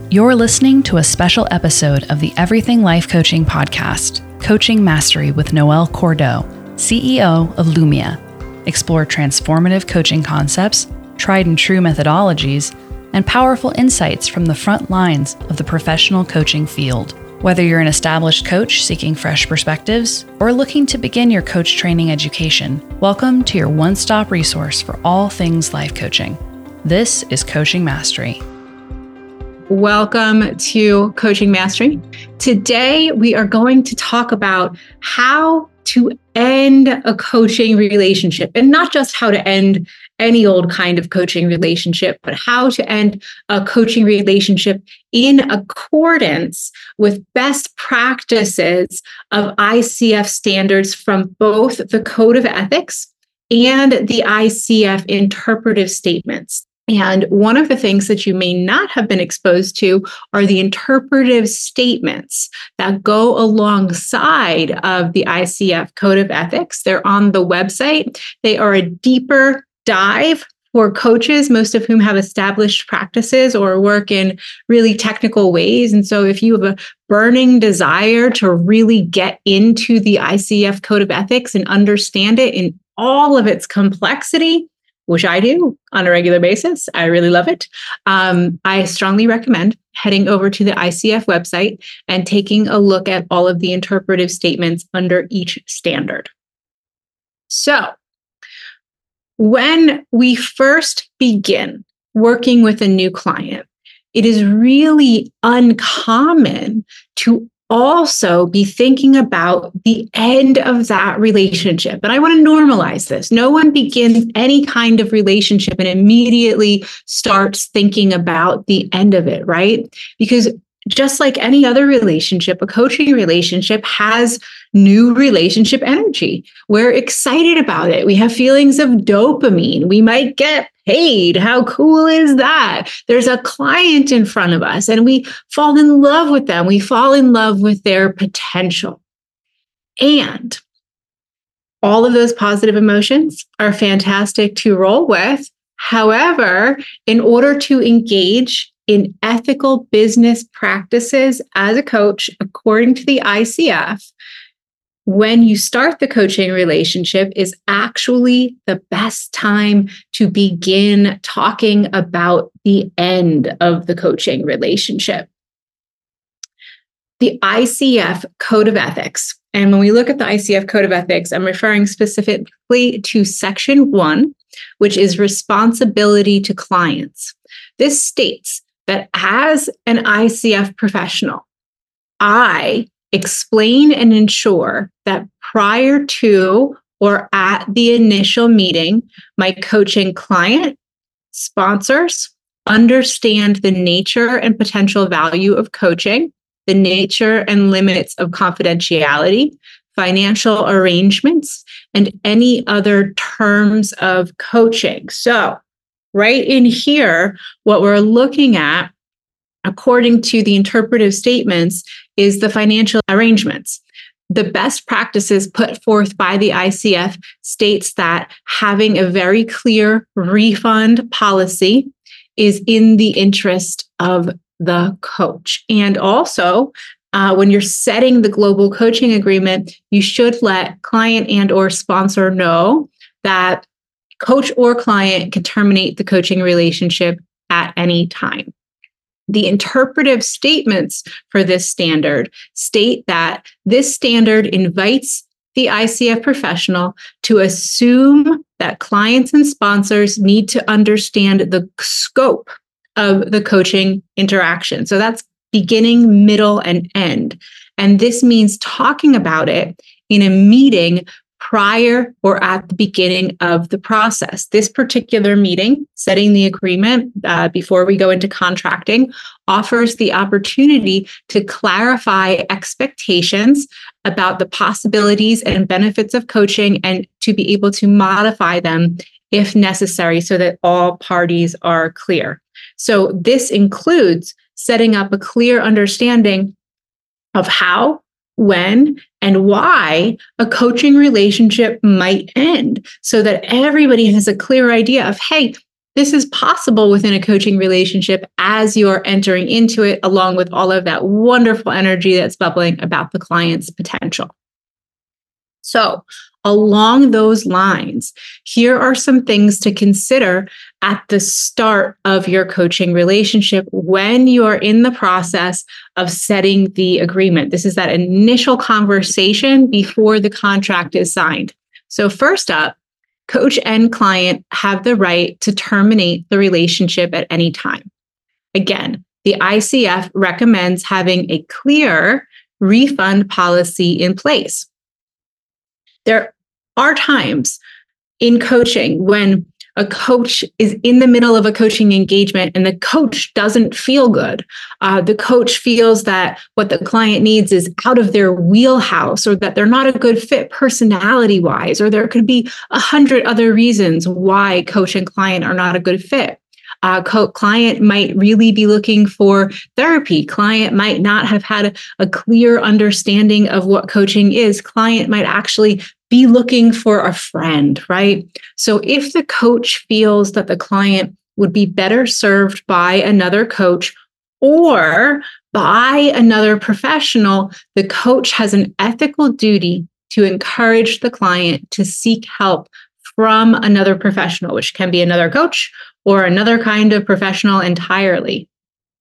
You're listening to a special episode of the Everything Life Coaching Podcast, Coaching Mastery with Noelle Cordeaux, CEO of Lumia. Explore transformative coaching concepts, tried and true methodologies, and powerful insights from the front lines of the professional coaching field. Whether you're an established coach seeking fresh perspectives or looking to begin your coach training education, welcome to your one-stop resource for all things life coaching. This is Coaching Mastery. Welcome to Coaching Mastery. Today, we are going to talk about how to end a coaching relationship, and not just how to end any old kind of coaching relationship, but how to end a coaching relationship in accordance with best practices of ICF standards from both the Code of Ethics and the ICF interpretive statements. And one of the things that you may not have been exposed to are the interpretive statements that go alongside of the ICF Code of Ethics. They're on the website. They are a deeper dive for coaches, most of whom have established practices or work in really technical ways. And so if you have a burning desire to really get into the ICF Code of Ethics and understand it in all of its complexity, which I do on a regular basis. I really love it. I strongly recommend heading over to the ICF website and taking a look at all of the interpretive statements under each standard. So, when we first begin working with a new client, it is really uncommon to also be thinking about the end of that relationship. And I want to normalize this. No one begins any kind of relationship and immediately starts thinking about the end of it, right? Because just like any other relationship, a coaching relationship has new relationship energy. We're excited about it. We have feelings of dopamine. We might get paid. How cool is that? There's a client in front of us and we fall in love with them. We fall in love with their potential. And all of those positive emotions are fantastic to roll with. However, in order to engage in ethical business practices as a coach, according to the ICF, when you start the coaching relationship is actually the best time to begin talking about the end of the coaching relationship. The ICF Code of Ethics, and when we look at the ICF Code of Ethics, I'm referring specifically to Section 1, which is responsibility to clients. This states that as an ICF professional, I explain and ensure that prior to or at the initial meeting, my coaching client, sponsors, understand the nature and potential value of coaching, the nature and limits of confidentiality, financial arrangements, and any other terms of coaching. So, right in here, what we're looking at, according to the interpretive statements, is the financial arrangements. The best practices put forth by the ICF states that having a very clear refund policy is in the interest of the coach. And also, when you're setting the global coaching agreement, you should let client and or sponsor know that coach or client can terminate the coaching relationship at any time. The interpretive statements for this standard state that this standard invites the ICF professional to assume that clients and sponsors need to understand the scope of the coaching interaction. So that's beginning, middle, and end. And this means talking about it in a meeting prior or at the beginning of the process. This particular meeting, setting the agreement before we go into contracting, offers the opportunity to clarify expectations about the possibilities and benefits of coaching and to be able to modify them if necessary so that all parties are clear. So this includes setting up a clear understanding of how, when, and why a coaching relationship might end so that everybody has a clear idea of, hey, this is possible within a coaching relationship as you're entering into it, along with all of that wonderful energy that's bubbling about the client's potential. So, along those lines, here are some things to consider at the start of your coaching relationship when you are in the process of setting the agreement. This is that initial conversation before the contract is signed. So, first up, coach and client have the right to terminate the relationship at any time. Again, the ICF recommends having a clear refund policy in place. There are times in coaching when a coach is in the middle of a coaching engagement and the coach doesn't feel good. The coach feels that what the client needs is out of their wheelhouse, or that they're not a good fit personality-wise, or there could be 100 other reasons why coach and client are not a good fit. Client might really be looking for therapy. Client might not have had a clear understanding of what coaching is. Client might actually be looking for a friend, right? So if the coach feels that the client would be better served by another coach or by another professional, the coach has an ethical duty to encourage the client to seek help from another professional, which can be another coach or another kind of professional entirely.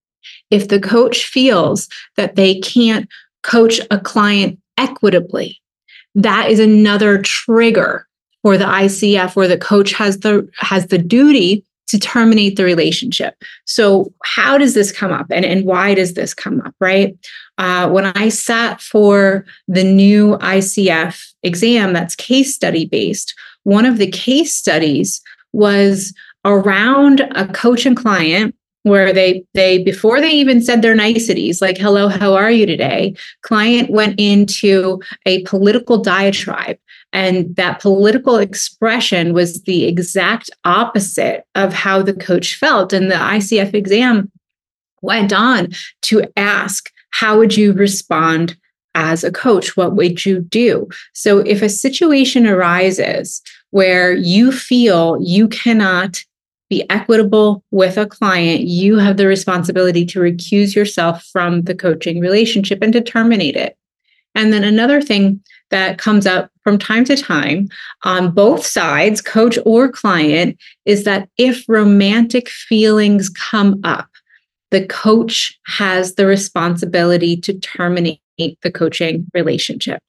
If the coach feels that they can't coach a client equitably, that is another trigger for the ICF, where the coach has the duty to terminate the relationship. So how does this come up, and why does this come up, right? When I sat for the new ICF exam that's case study based, one of the case studies was around a coach and client where they before they even said their niceties, like, hello, how are you today? Client went into a political diatribe, and that political expression was the exact opposite of how the coach felt. And the ICF exam went on to ask, how would you respond as a coach? What would you do? So if a situation arises where you feel you cannot be equitable with a client, you have the responsibility to recuse yourself from the coaching relationship and to terminate it. And then another thing that comes up from time to time on both sides, coach or client, is that if romantic feelings come up, the coach has the responsibility to terminate the coaching relationship.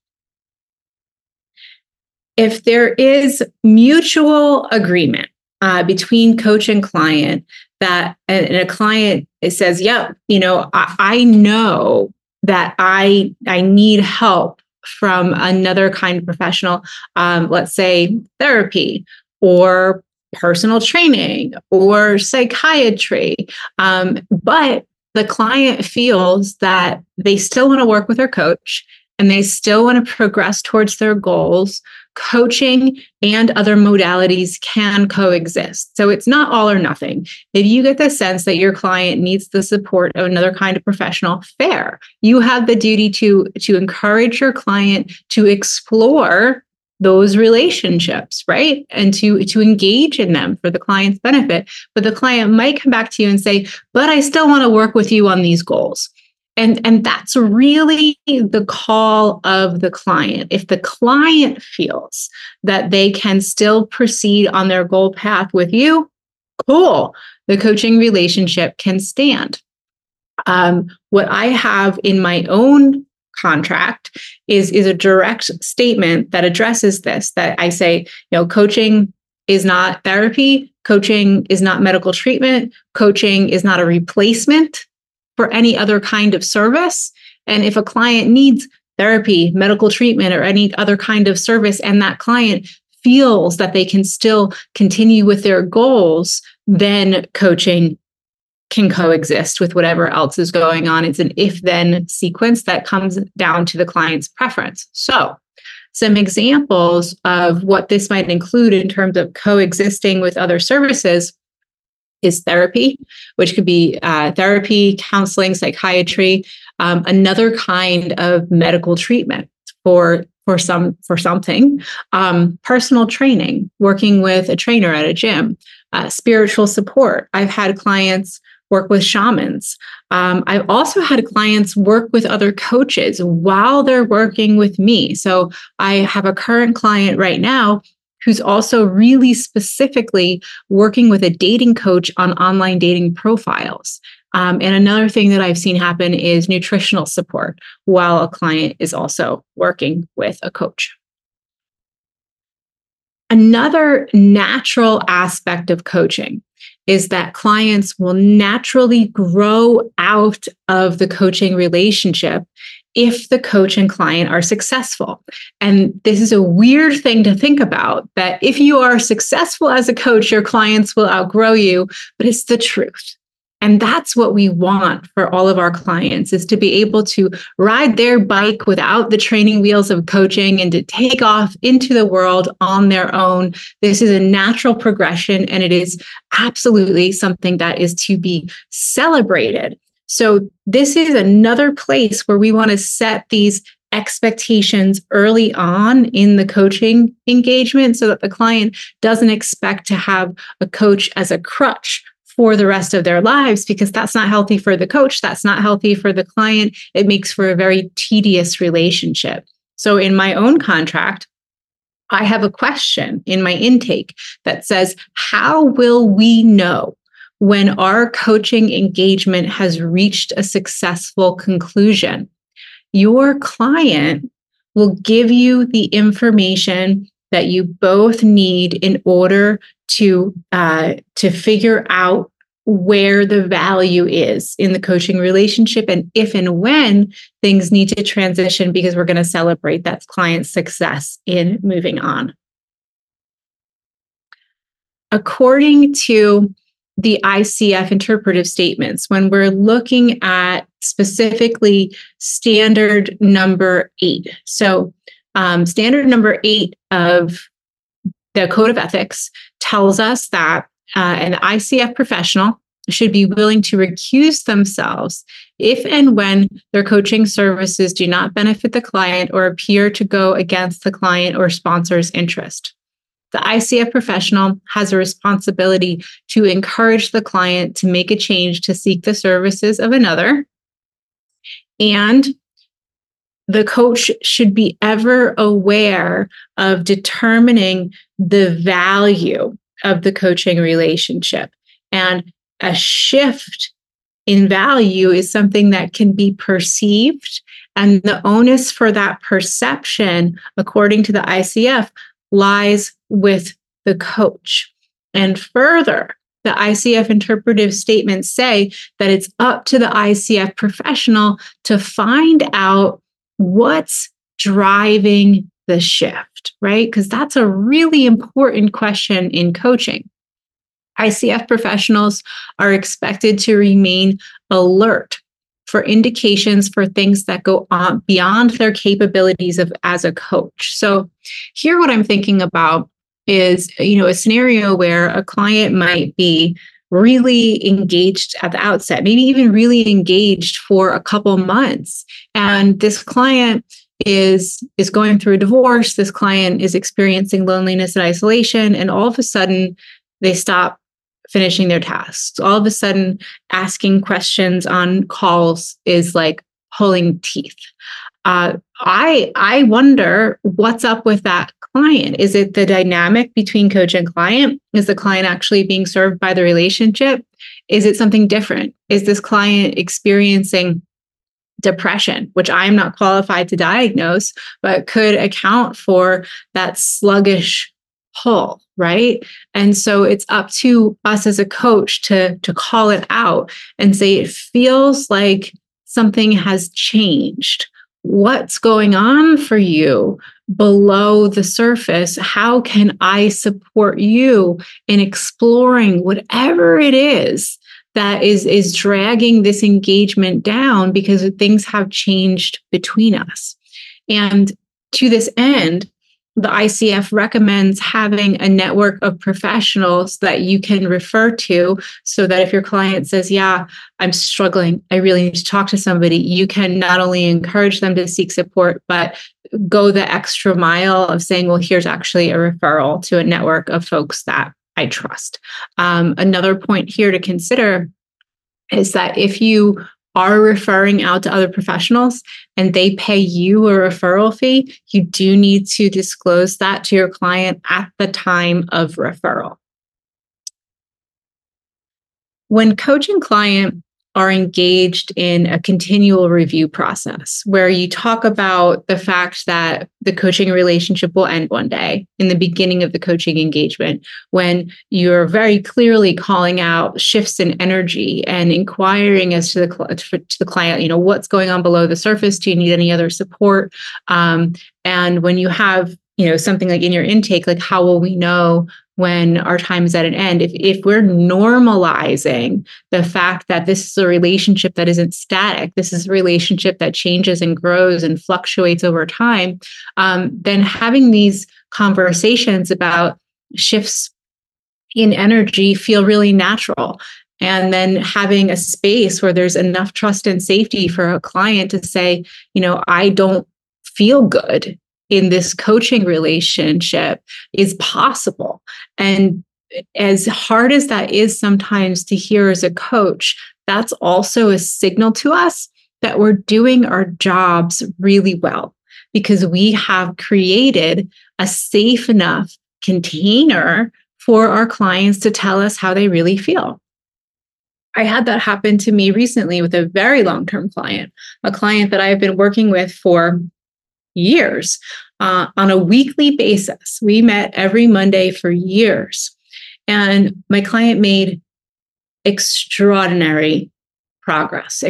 If there is mutual agreement between coach and client, that and a client says, "Yep, I know that I need help from another kind of professional, let's say therapy or personal training or psychiatry," but the client feels that they still want to work with their coach and they still want to progress towards their goals. Coaching and other modalities can coexist. So it's not all or nothing. If you get the sense that your client needs the support of another kind of professional, fair. You have the duty to encourage your client to explore those relationships, right? And to engage in them for the client's benefit. But the client might come back to you and say, but I still want to work with you on these goals. And that's really the call of the client. If the client feels that they can still proceed on their goal path with you, cool. The coaching relationship can stand. What I have in my own contract is a direct statement that addresses this, that I say, coaching is not therapy. Coaching is not medical treatment. Coaching is not a replacement for any other kind of service. And if a client needs therapy, medical treatment, or any other kind of service, and that client feels that they can still continue with their goals, then coaching can coexist with whatever else is going on. It's an if-then sequence that comes down to the client's preference. So some examples of what this might include in terms of coexisting with other services is therapy, which could be therapy, counseling, psychiatry, another kind of medical treatment for something, personal training, working with a trainer at a gym, spiritual support. I've had clients work with shamans. I've also had clients work with other coaches while they're working with me. So I have a current client right now who's also really specifically working with a dating coach on online dating profiles. And another thing that I've seen happen is nutritional support while a client is also working with a coach. Another natural aspect of coaching is that clients will naturally grow out of the coaching relationship if the coach and client are successful. And this is a weird thing to think about, that if you are successful as a coach, your clients will outgrow you, but it's the truth. And that's what we want for all of our clients, is to be able to ride their bike without the training wheels of coaching and to take off into the world on their own. This is a natural progression, and it is absolutely something that is to be celebrated. So this is another place where we want to set these expectations early on in the coaching engagement so that the client doesn't expect to have a coach as a crutch for the rest of their lives, because that's not healthy for the coach. That's not healthy for the client. It makes for a very tedious relationship. So in my own contract, I have a question in my intake that says, how will we know when our coaching engagement has reached a successful conclusion? Your client will give you the information that you both need in order to figure out where the value is in the coaching relationship, and if and when things need to transition, because we're going to celebrate that client's success in moving on. According to the ICF interpretive statements, when we're looking at specifically standard number 8. So standard number 8 of the Code of Ethics tells us that an ICF professional should be willing to recuse themselves if and when their coaching services do not benefit the client or appear to go against the client or sponsor's interest. The ICF professional has a responsibility to encourage the client to make a change to seek the services of another. And the coach should be ever aware of determining the value of the coaching relationship. And a shift in value is something that can be perceived. And the onus for that perception, according to the ICF, lies with the coach. And further, the ICF interpretive statements say that it's up to the ICF professional to find out what's driving the shift, right? Because that's a really important question in coaching. ICF professionals are expected to remain alert for indications for things that go on beyond their capabilities as a coach. So here what I'm thinking about is, a scenario where a client might be really engaged at the outset, maybe even really engaged for a couple months. And this client is going through a divorce. This client is experiencing loneliness and isolation. And all of a sudden they stop finishing their tasks. All of a sudden, asking questions on calls is like pulling teeth. I wonder what's up with that client. Is it the dynamic between coach and client? Is the client actually being served by the relationship? Is it something different? Is this client experiencing depression, which I'm not qualified to diagnose, but could account for that sluggish pull, right? And so it's up to us as a coach to call it out and say, it feels like something has changed. What's going on for you below the surface? How can I support you in exploring whatever it is that is dragging this engagement down, because things have changed between us? And to this end, the ICF recommends having a network of professionals that you can refer to, so that if your client says, yeah, I'm struggling, I really need to talk to somebody, you can not only encourage them to seek support, but go the extra mile of saying, well, here's actually a referral to a network of folks that I trust. Another point here to consider is that if you are referring out to other professionals and they pay you a referral fee, you do need to disclose that to your client at the time of referral. When coach and client are engaged in a continual review process where you talk about the fact that the coaching relationship will end one day in the beginning of the coaching engagement, when you're very clearly calling out shifts in energy and inquiring as to the client, what's going on below the surface? Do you need any other support? And when you have, something like in your intake, like how will we know when our time is at an end? If we're normalizing the fact that this is a relationship that isn't static, this is a relationship that changes and grows and fluctuates over time, then having these conversations about shifts in energy feel really natural. And then having a space where there's enough trust and safety for a client to say, I don't feel good in this coaching relationship is possible. And as hard as that is sometimes to hear as a coach, that's also a signal to us that we're doing our jobs really well because we have created a safe enough container for our clients to tell us how they really feel. I had that happen to me recently with a very long-term client, a client that I have been working with for years on a weekly basis. We met every Monday for years. And my client made extraordinary progress,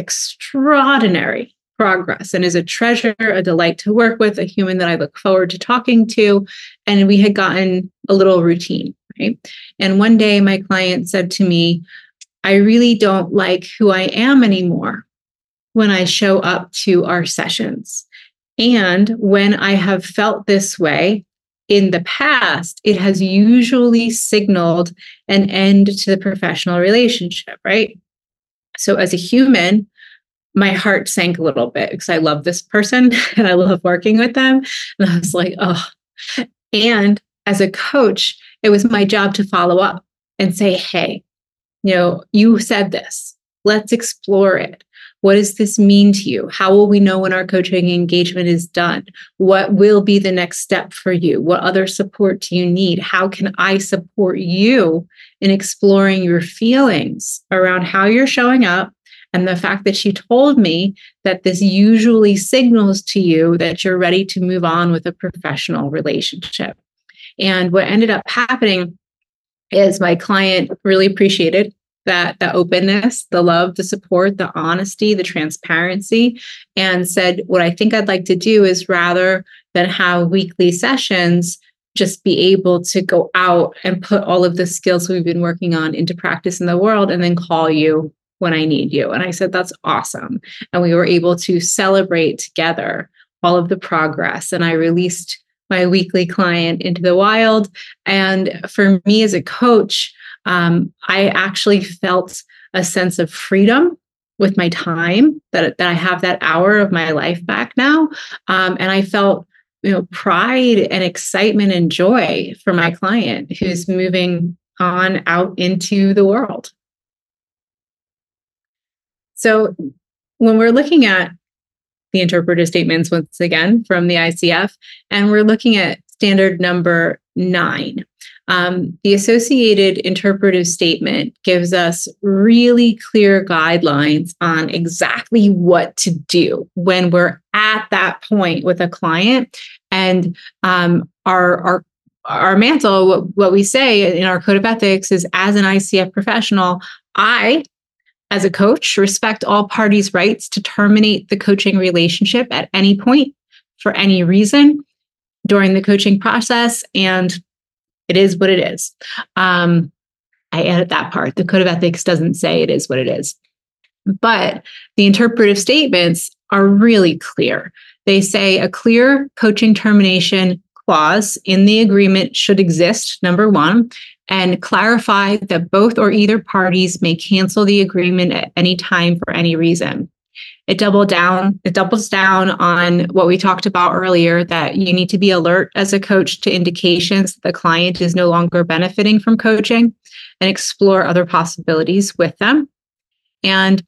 and is a treasure, a delight to work with, a human that I look forward to talking to. And we had gotten a little routine, right? And one day my client said to me, I really don't like who I am anymore when I show up to our sessions. And when I have felt this way in the past, it has usually signaled an end to the professional relationship, right? So as a human, my heart sank a little bit because I love this person and I love working with them. And I was like, oh. And as a coach, it was my job to follow up and say, hey, you said this. Let's explore it. What does this mean to you? How will we know when our coaching engagement is done? What will be the next step for you? What other support do you need? How can I support you in exploring your feelings around how you're showing up? And the fact that she told me that this usually signals to you that you're ready to move on with a professional relationship. And what ended up happening is my client really appreciated that openness, the love, the support, the honesty, the transparency, and said, what I think I'd like to do is rather than have weekly sessions, just be able to go out and put all of the skills we've been working on into practice in the world and then call you when I need you. And I said, that's awesome. And we were able to celebrate together all of the progress. And I released my weekly client into the wild. And for me as a coach, I actually felt a sense of freedom with my time, that I have that hour of my life back now. And I felt, pride and excitement and joy for my client who's moving on out into the world. So when we're looking at the interpretive statements, once again, from the ICF, and we're looking at standard number 9, the associated interpretive statement gives us really clear guidelines on exactly what to do when we're at that point with a client. And our mantle, what we say in our code of ethics is, as an ICF professional, I, as a coach, respect all parties' rights to terminate the coaching relationship at any point for any reason during the coaching process. And it is what it is. I added that part. The code of ethics doesn't say it is what it is. But the interpretive statements are really clear. They say a clear coaching termination clause in the agreement should exist, number 1, and clarify that both or either parties may cancel the agreement at any time for any reason. It doubles down on what we talked about earlier, that you need to be alert as a coach to indications that the client is no longer benefiting from coaching, and explore other possibilities with them. And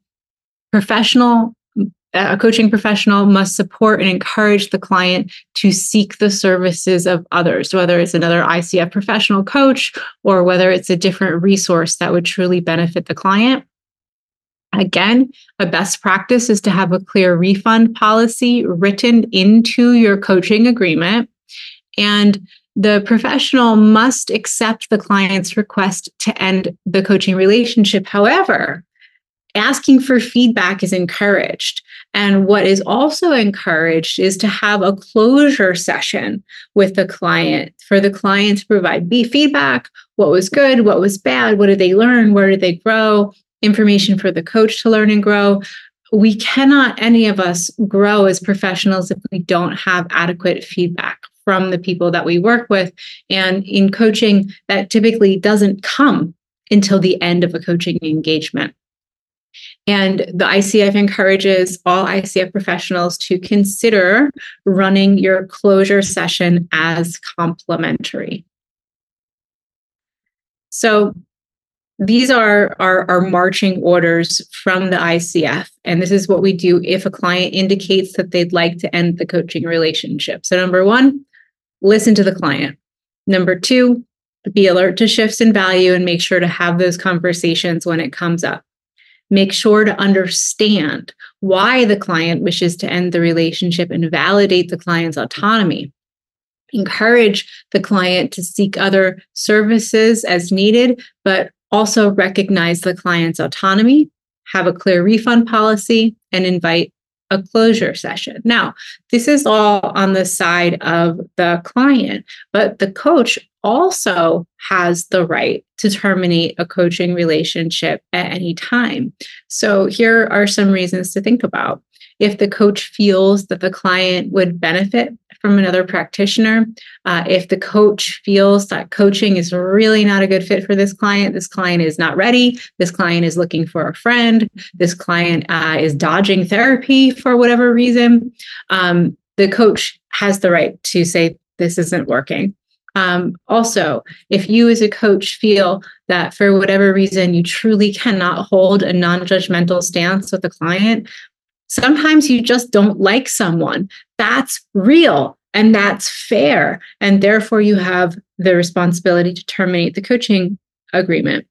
a coaching professional must support and encourage the client to seek the services of others, whether it's another ICF professional coach or whether it's a different resource that would truly benefit the client. Again, a best practice is to have a clear refund policy written into your coaching agreement, and the professional must accept the client's request to end the coaching relationship. However, asking for feedback is encouraged. And what is also encouraged is to have a closure session with the client, for the client to provide feedback. What was good? What was bad? What did they learn? Where did they grow? Information for the coach to learn and grow. We cannot, any of us, grow as professionals if we don't have adequate feedback from the people that we work with. And in coaching, that typically doesn't come until the end of a coaching engagement. And the ICF encourages all ICF professionals to consider running your closure session as complimentary. So these are our marching orders from the ICF. And this is what we do if a client indicates that they'd like to end the coaching relationship. So number one, listen to the client. Number two, be alert to shifts in value and make sure to have those conversations when it comes up. Make sure to understand why the client wishes to end the relationship and validate the client's autonomy. Encourage the client to seek other services as needed, but also recognize the client's autonomy, have a clear refund policy, and invite a closure session. Now, this is all on the side of the client, but the coach also has the right to terminate a coaching relationship at any time. So here are some reasons to think about. If the coach feels that the client would benefit from another practitioner, if the coach feels that coaching is really not a good fit for this client is not ready, this client is looking for a friend, this client is dodging therapy for whatever reason, the coach has the right to say, this isn't working. Also, if you as a coach feel that for whatever reason you truly cannot hold a non-judgmental stance with a client, sometimes you just don't like someone. That's real and that's fair. And therefore you have the responsibility to terminate the coaching agreement.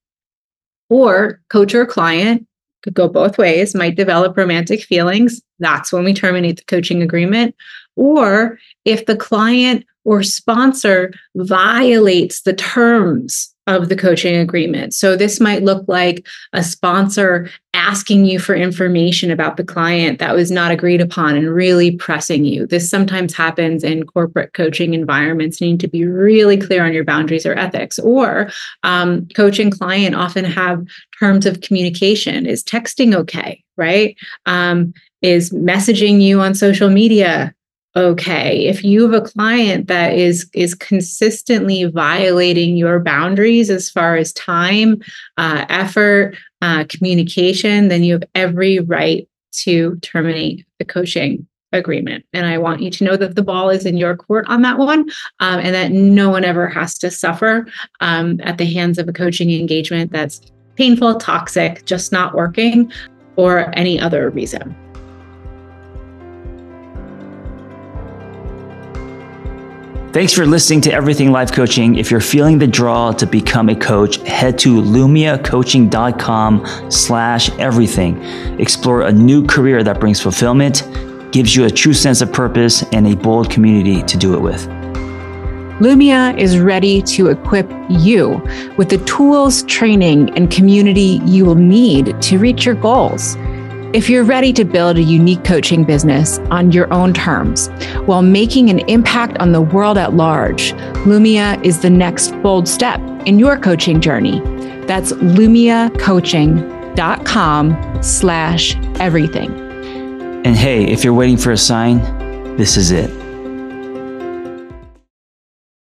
Or coach or client, could go both ways, might develop romantic feelings. That's when we terminate the coaching agreement. Or if the client or sponsor violates the terms of the coaching agreement. So this might look like a sponsor asking you for information about the client that was not agreed upon and really pressing you. This sometimes happens in corporate coaching environments. You need to be really clear on your boundaries or ethics. Or coach and client often have terms of communication. Is texting okay, right? Is messaging you on social media okay? If you have a client that is consistently violating your boundaries as far as time, effort, communication, then you have every right to terminate the coaching agreement. And I want you to know that the ball is in your court on that one, and that no one ever has to suffer at the hands of a coaching engagement that's painful, toxic, just not working, or any other reason. Thanks for listening to Everything Life Coaching. If you're feeling the draw to become a coach, head to lumiacoaching.com/everything. Explore a new career that brings fulfillment, gives you a true sense of purpose, and a bold community to do it with. Lumia is ready to equip you with the tools, training, and community you will need to reach your goals. If you're ready to build a unique coaching business on your own terms while making an impact on the world at large, Lumia is the next bold step in your coaching journey. That's lumiacoaching.com/everything. And hey, if you're waiting for a sign, this is it.